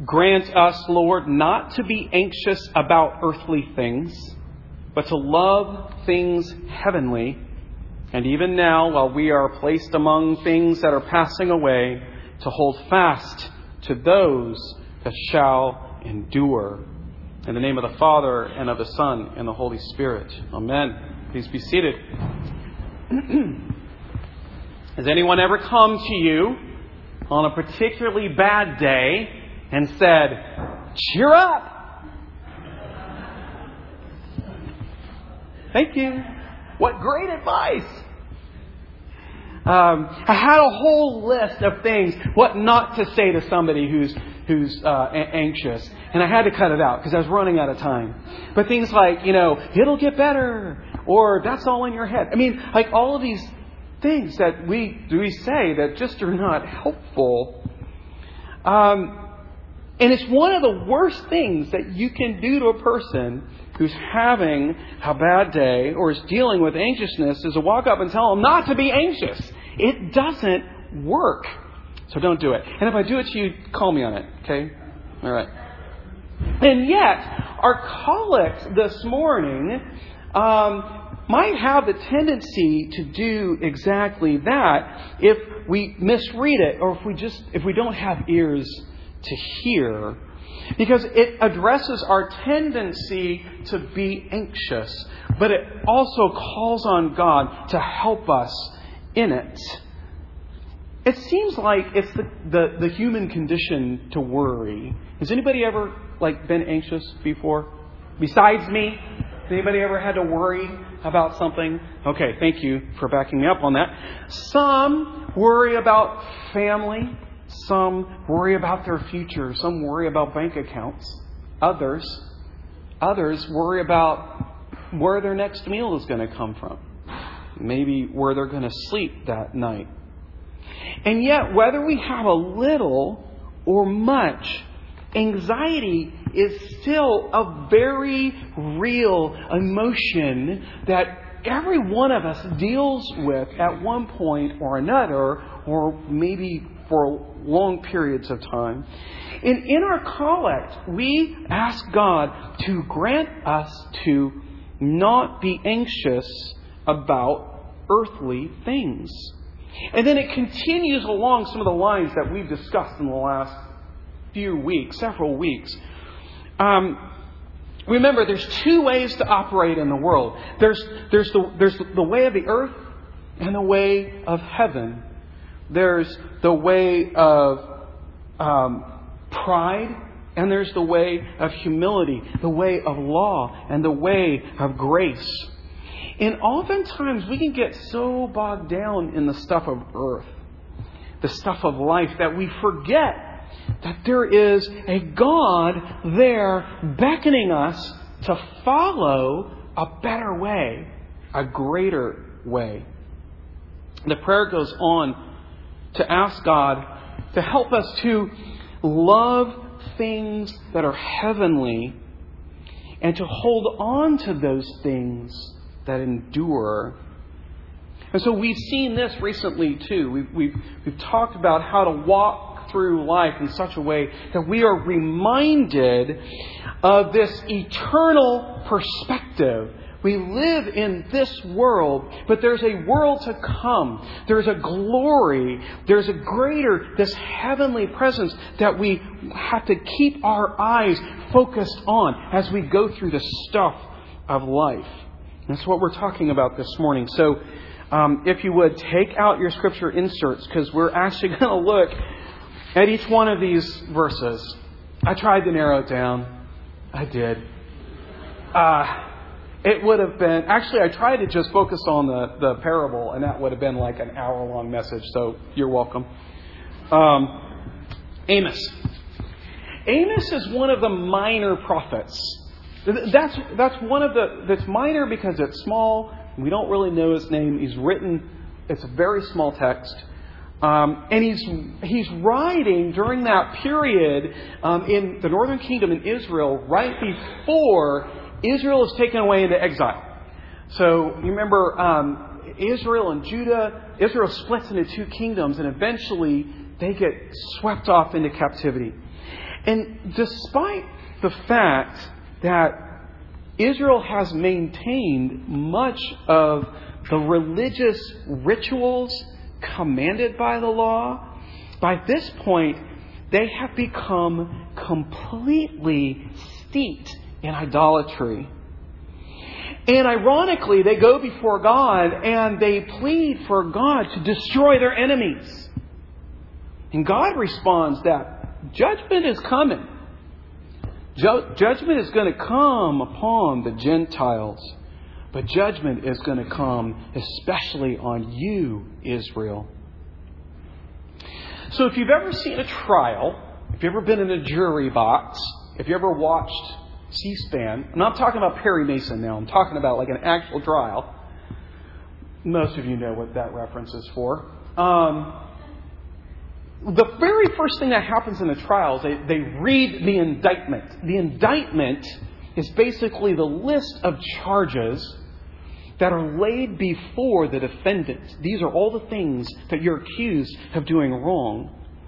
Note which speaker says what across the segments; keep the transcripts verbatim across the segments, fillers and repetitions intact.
Speaker 1: Grant us, Lord, not to be anxious about earthly things, but to love things heavenly. And even now, while we are placed among things that are passing away, to hold fast to those that shall endure. In the name of the Father, and of the Son, and the Holy Spirit. Amen. Please be seated. Has anyone ever come to you on a particularly bad day and said, "Cheer up"? Thank you. What great advice. Um, I had a whole list of things, what not to say to somebody who's who's uh, a- anxious. And I had to cut it out because I was running out of time. But things like, you know, it'll get better, or that's all in your head. I mean, like all of these things that we we say that just are not helpful. Um, and it's one of the worst things that you can do to a person who's having a bad day or is dealing with anxiousness is to walk up and tell them not to be anxious. It doesn't work. So don't do it. And if I do it to you, call me on it. Okay? All right. And yet, our collect this morning um, might have the tendency to do exactly that if we misread it, or if we just if we don't have ears to hear. Because it addresses our tendency to be anxious, but it also calls on God to help us in it. It seems like it's the, the, the human condition to worry. Has anybody ever like been anxious before? Besides me? Has anybody ever had to worry about something? Okay, thank you for backing me up on that. Some worry about family. Some worry about their future. Some worry about bank accounts. Others, others worry about where their next meal is going to come from. Maybe where they're going to sleep that night. And yet, whether we have a little or much, anxiety is still a very real emotion that every one of us deals with at one point or another, or maybe for long periods of time. And in our collect, we ask God to grant us to not be anxious about earthly things. And then it continues along some of the lines that we've discussed in the last few weeks, several weeks. Um, remember, there's two ways to operate in the world. There's, there's, the, there's the way of the earth and the way of heaven. There's the way of um, pride, and there's the way of humility, the way of law, and the way of grace. And oftentimes we can get so bogged down in the stuff of earth, the stuff of life, that we forget that there is a God there beckoning us to follow a better way, a greater way. The prayer goes on to ask God to help us to love things that are heavenly and to hold on to those things that endure. And so we've seen this recently too. We've, we've, we've talked about how to walk through life in such a way that we are reminded of this eternal perspective. We live in this world, but there's a world to come. There's a glory. There's a greater, this heavenly presence that we have to keep our eyes focused on as we go through the stuff of life. That's what we're talking about this morning. So um, if you would, take out your scripture inserts, because we're actually going to look at each one of these verses. I tried to narrow it down. I did. Uh, it would have been... Actually, I tried to just focus on the, the parable, and that would have been like an hour-long message, so you're welcome. Um, Amos. Amos is one of the minor prophets. That's that's one of the... That's minor because it's small. We don't really know his name. He's written... It's a very small text. Um, and he's he's writing during that period um, in the northern kingdom in Israel, right before Israel is taken away into exile. So you remember um, Israel and Judah. Israel splits into two kingdoms, and eventually they get swept off into captivity. And despite the fact that Israel has maintained much of the religious rituals commanded by the law, by this point, they have become completely steeped in idolatry. And ironically, they go before God and they plead for God to destroy their enemies. And God responds that judgment is coming. Ju- judgment is going to come upon the Gentiles. But judgment is going to come especially on you, Israel. So if you've ever seen a trial, if you've ever been in a jury box, if you ever watched C-SPAN, I'm not talking about Perry Mason now, I'm talking about like an actual trial. Most of you know what that reference is for. Um, the very first thing that happens in a trial is they, they read the indictment. The indictment is basically the list of charges that are laid before the defendant. These are all the things that you're accused of doing wrong.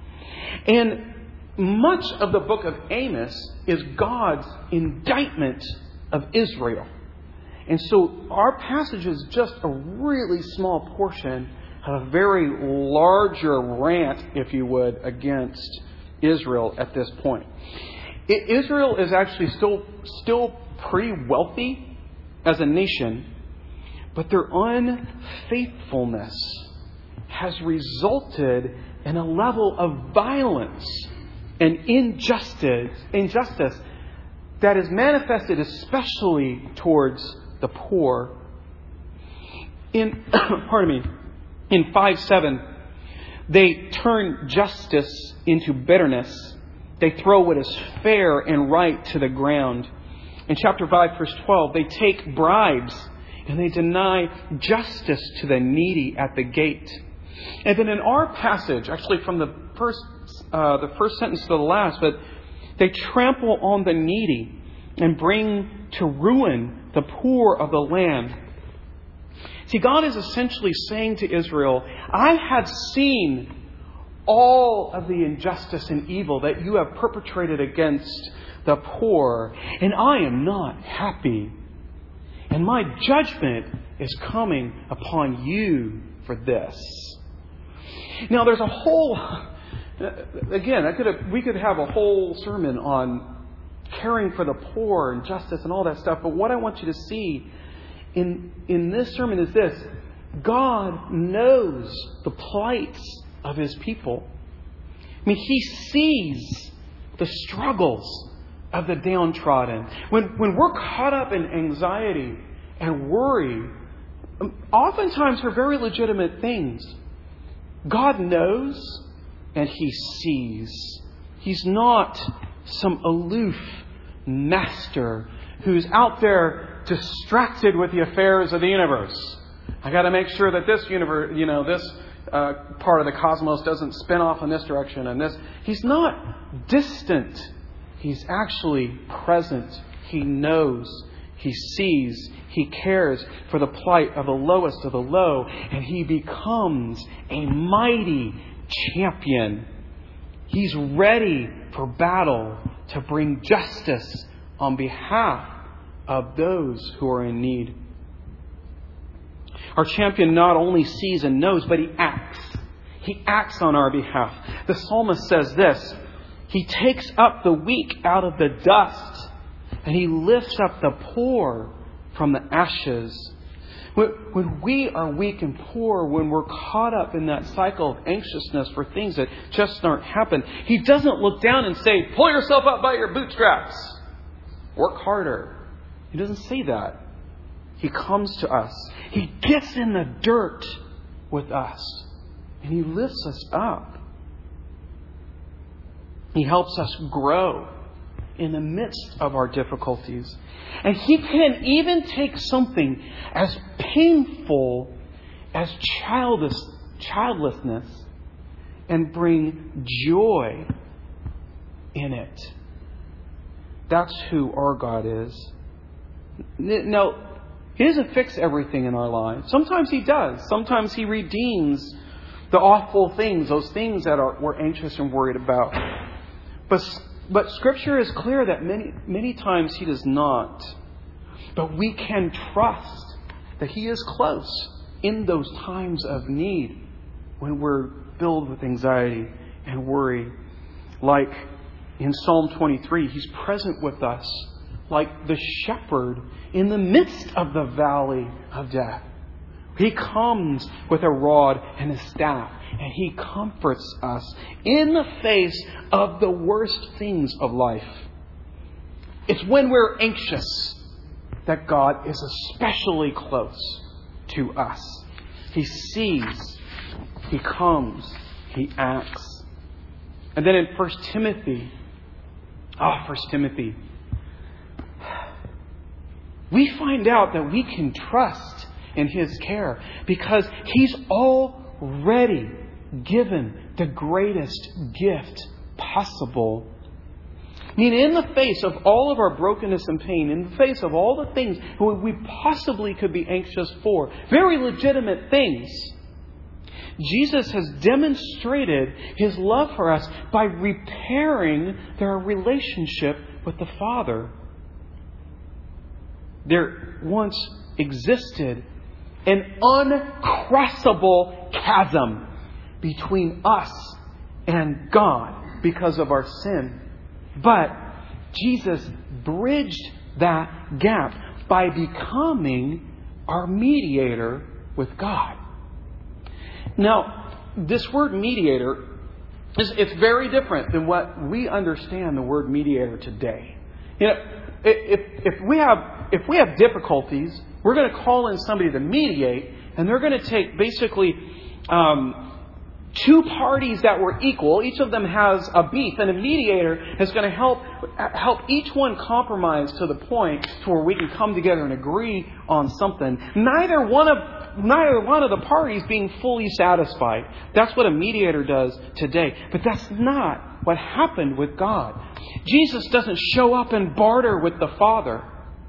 Speaker 1: And much of the book of Amos is God's indictment of Israel. And so our passage is just a really small portion of a very larger rant, if you would, against Israel at this point. Israel is actually still, still pretty wealthy as a nation, but their unfaithfulness has resulted in a level of violence and injustice, injustice that is manifested especially towards the poor. In pardon me, in five seven, they turn justice into bitterness. They throw what is fair and right to the ground. In chapter five, verse twelve, they take bribes and they deny justice to the needy at the gate. And then in our passage, actually from the first uh, the first sentence to the last, but they trample on the needy and bring to ruin the poor of the land. See, God is essentially saying to Israel, I have seen all of the injustice and evil that you have perpetrated against the poor, and I am not happy. And my judgment is coming upon you for this. Now, there's a whole, again, I could have, we could have a whole sermon on caring for the poor and justice and all that stuff. But what I want you to see in, in this sermon is this. God knows the plights of His people. I mean, He sees the struggles of the downtrodden. When when we're caught up in anxiety and worry, oftentimes for very legitimate things, God knows and He sees. He's not some aloof master who's out there distracted with the affairs of the universe. I got to make sure that this universe, you know, this uh, part of the cosmos doesn't spin off in this direction and this. He's not distant. He's actually present. He knows. He sees. He cares for the plight of the lowest of the low. And He becomes a mighty champion. He's ready for battle to bring justice on behalf of those who are in need. Our champion not only sees and knows, but he acts. He acts on our behalf. The psalmist says this, He takes up the weak out of the dust, and He lifts up the poor from the ashes. When we are weak and poor, when we're caught up in that cycle of anxiousness for things that just aren't happening, He doesn't look down and say, pull yourself up by your bootstraps. Work harder. He doesn't say that. He comes to us. He gets in the dirt with us. And He lifts us up. He helps us grow in the midst of our difficulties. And He can even take something as painful as childless, childlessness and bring joy in it. That's who our God is. Now, He doesn't fix everything in our lives. Sometimes He does. Sometimes He redeems the awful things, those things that are, we're anxious and worried about. But but Scripture is clear that many, many times He does not. But we can trust that He is close in those times of need when we're filled with anxiety and worry. Like in Psalm twenty-three, He's present with us like the shepherd in the midst of the valley of death. He comes with a rod and a staff, and He comforts us in the face of the worst things of life. It's when we're anxious that God is especially close to us. He sees, He comes, He acts. And then in First Timothy, ah, oh, First Timothy, we find out that we can trust in His care because He's already given the greatest gift possible. I mean, in the face of all of our brokenness and pain, in the face of all the things we possibly could be anxious for, very legitimate things, Jesus has demonstrated His love for us by repairing their relationship with the Father. There once existed an uncrossable chasm between us and God because of our sin. But Jesus bridged that gap by becoming our mediator with God. Now, this word mediator, is it's very different than what we understand the word mediator today. You know, if if we have if we have difficulties, we're going to call in somebody to mediate, and they're going to take basically um, two parties that were equal. Each of them has a beef, and a mediator is going to help help each one compromise to the point to where we can come together and agree on something. Neither one of neither one of the parties being fully satisfied. That's what a mediator does today. But that's not what happened with God. Jesus doesn't show up and barter with the Father.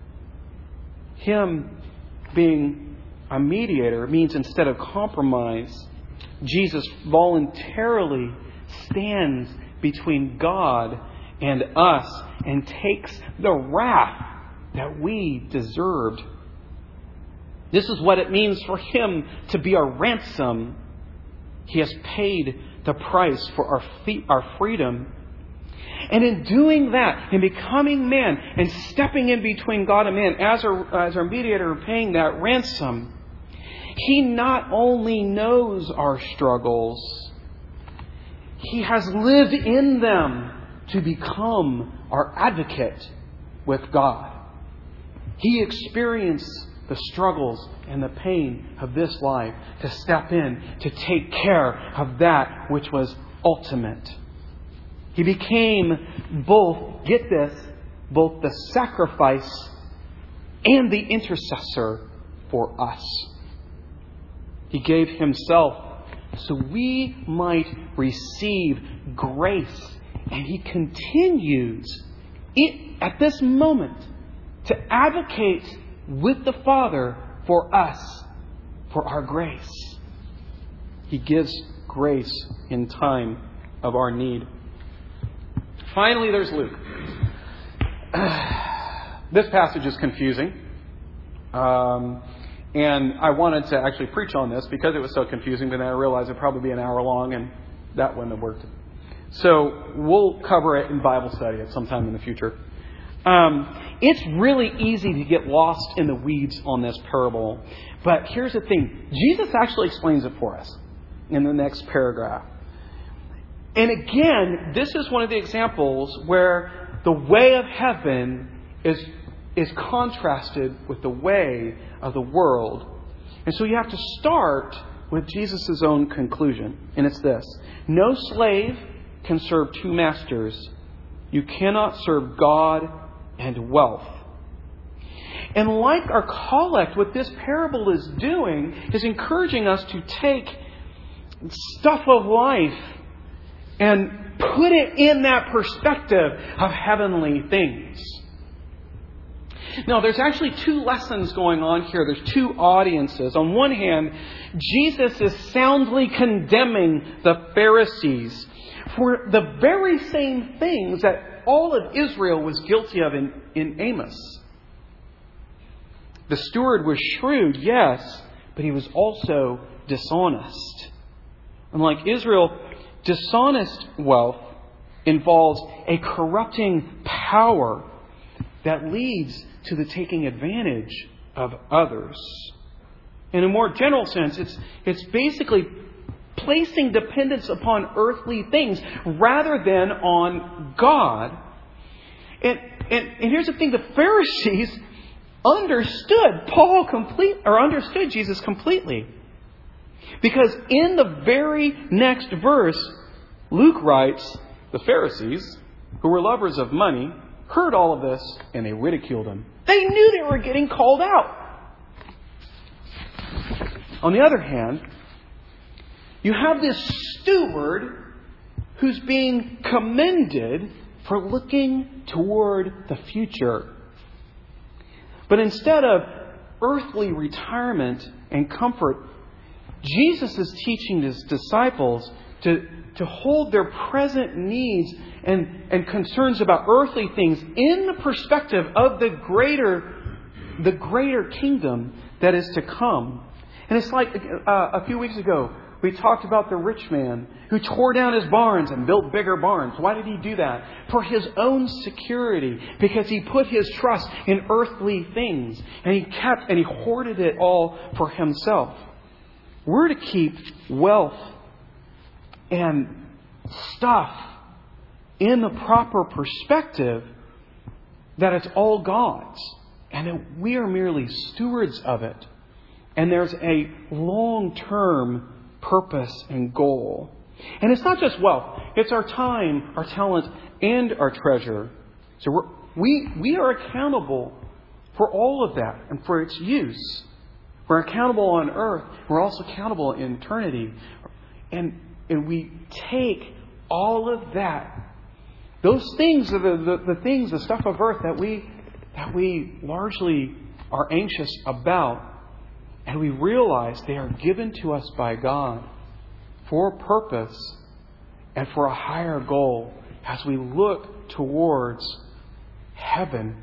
Speaker 1: Him being a mediator means instead of compromise, Jesus voluntarily stands between God and us and takes the wrath that we deserved. This is what it means for Him to be our ransom. He has paid the price for our fe- our freedom. And in doing that, in becoming man and stepping in between God and man as our, as our mediator and paying that ransom, He not only knows our struggles, He has lived in them to become our advocate with God. He experienced the struggles and the pain of this life to step in, to take care of that which was ultimate. He became both, get this, both the sacrifice and the intercessor for us. He gave Himself so we might receive grace. And He continues it, at this moment to advocate with the Father for us, for our grace. He gives grace in time of our need. Finally, there's Luke. This passage is confusing. Um, and I wanted to actually preach on this because it was so confusing, but then I realized it would probably be an hour long, and that wouldn't have worked. So we'll cover it in Bible study at some time in the future. Um, it's really easy to get lost in the weeds on this parable. But here's the thing. Jesus actually explains it for us in the next paragraph. And again, this is one of the examples where the way of heaven is, is contrasted with the way of the world. And so you have to start with Jesus' own conclusion. And it's this. No slave can serve two masters. You cannot serve God and wealth. And like our collect, what this parable is doing is encouraging us to take stuff of life and put it in that perspective of heavenly things. Now, there's actually two lessons going on here. There's two audiences. On one hand, Jesus is soundly condemning the Pharisees for the very same things that all of Israel was guilty of in, in Amos. The steward was shrewd, yes, but he was also dishonest. Unlike Israel, dishonest wealth involves a corrupting power that leads to the taking advantage of others. In a more general sense, it's, it's basically placing dependence upon earthly things rather than on God. And, and, and here's the thing, the Pharisees understood Paul complete or understood Jesus completely. Because in the very next verse, Luke writes, the Pharisees, who were lovers of money, heard all of this and they ridiculed him. They knew they were getting called out. On the other hand, you have this steward who's being commended for looking toward the future. But instead of earthly retirement and comfort, Jesus is teaching his disciples to, to hold their present needs and, and concerns about earthly things in the perspective of the greater, the greater kingdom that is to come. And it's like uh, a few weeks ago, we talked about the rich man who tore down his barns and built bigger barns. Why did he do that? For his own security. Because he put his trust in earthly things. And he kept and he hoarded it all for himself. We're to keep wealth and stuff in the proper perspective that it's all God's. And that we are merely stewards of it. And there's a long-term purpose and goal. And it's not just wealth. It's our time, our talent, and our treasure. So we're, we we are accountable for all of that and for its use. We're accountable on earth. We're also accountable in eternity. And, and we take all of that. Those things are the, the, the things, the stuff of earth that we that we largely are anxious about. And we realize they are given to us by God for a purpose and for a higher goal as we look towards heaven.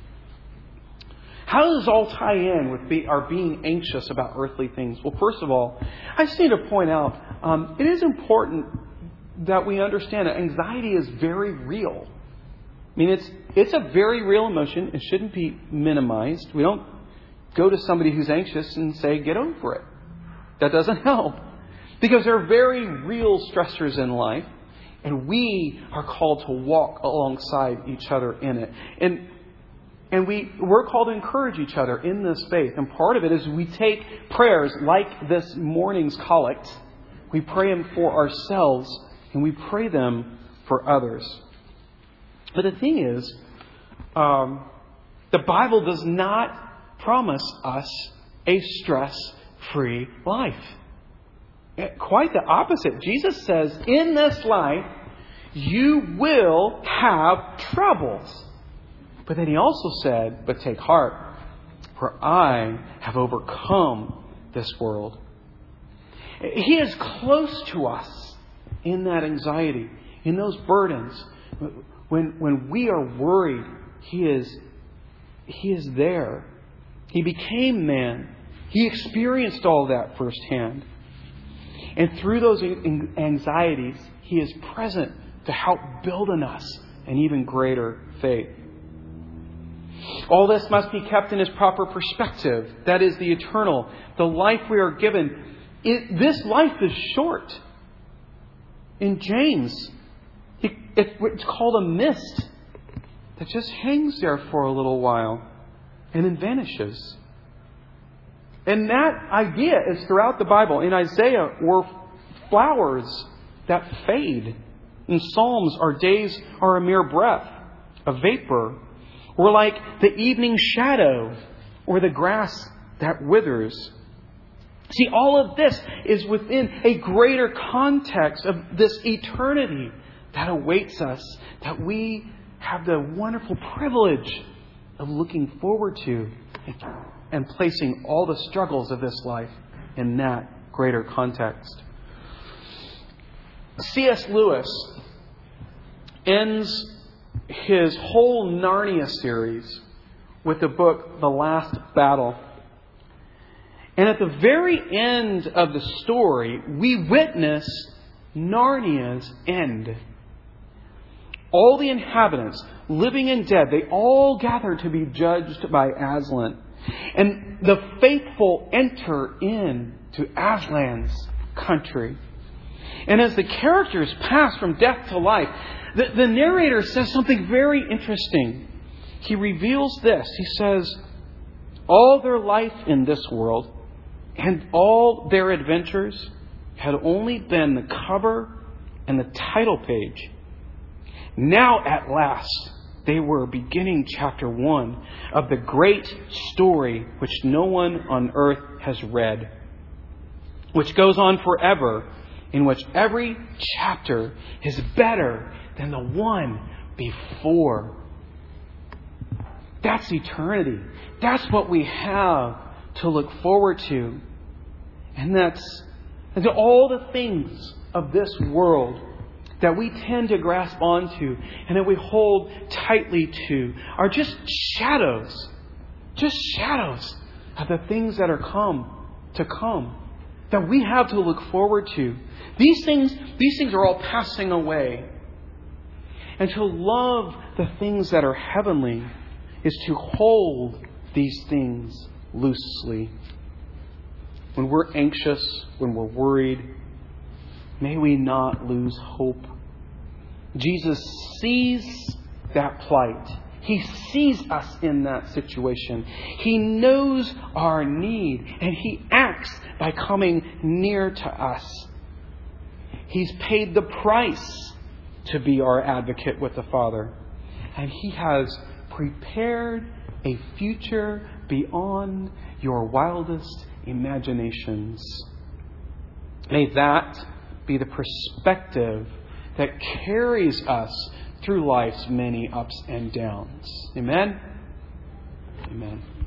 Speaker 1: How does this all tie in with be, our being anxious about earthly things? Well, first of all, I just need to point out, um, it is important that we understand that anxiety is very real. I mean, it's it's a very real emotion. It shouldn't be minimized. We don't go to somebody who's anxious and say, get over it. That doesn't help. Because there are very real stressors in life. And we are called to walk alongside each other in it. And and we, we're called to encourage each other in this faith. And part of it is we take prayers like this morning's collect. We pray them for ourselves. And we pray them for others. But the thing is, um, the Bible does not promise us a stress-free life. Quite the opposite. Jesus says, in this life, you will have troubles. But then he also said, but take heart, for I have overcome this world. He is close to us in that anxiety, in those burdens. When, when we are worried, He is, He is there. He became man. He experienced all that firsthand. And through those anxieties, He is present to help build in us an even greater faith. All this must be kept in its proper perspective. That is the eternal. The life we are given. It, this life is short. In James, it, it, it's called a mist that just hangs there for a little while and then vanishes. And that idea is throughout the Bible. In Isaiah were flowers that fade. In Psalms, our days are a mere breath, a vapor. We're like the evening shadow or the grass that withers. See, all of this is within a greater context of this eternity that awaits us, that we have the wonderful privilege of looking forward to and placing all the struggles of this life in that greater context. C S Lewis ends his whole Narnia series with the book The Last Battle. And at the very end of the story, we witness Narnia's end. All the inhabitants, living and dead, they all gather to be judged by Aslan. And the faithful enter in to Aslan's country. And as the characters pass from death to life, the, the narrator says something very interesting. He reveals this. He says, all their life in this world and all their adventures had only been the cover and the title page. Now at last, they were beginning chapter one of the great story which no one on earth has read, which goes on forever, in which every chapter is better than the one before. That's eternity. That's what we have to look forward to. And that's, that's all the things of this world that we tend to grasp onto and that we hold tightly to are just shadows, just shadows of the things that are come to come, that we have to look forward to. These things, these things are all passing away. And to love the things that are heavenly is to hold these things loosely. When we're anxious, when we're worried, may we not lose hope. Jesus sees that plight. He sees us in that situation. He knows our need, and He acts by coming near to us. He's paid the price to be our advocate with the Father. And He has prepared a future beyond your wildest imaginations. May that be the perspective that carries us through life's many ups and downs. Amen? Amen.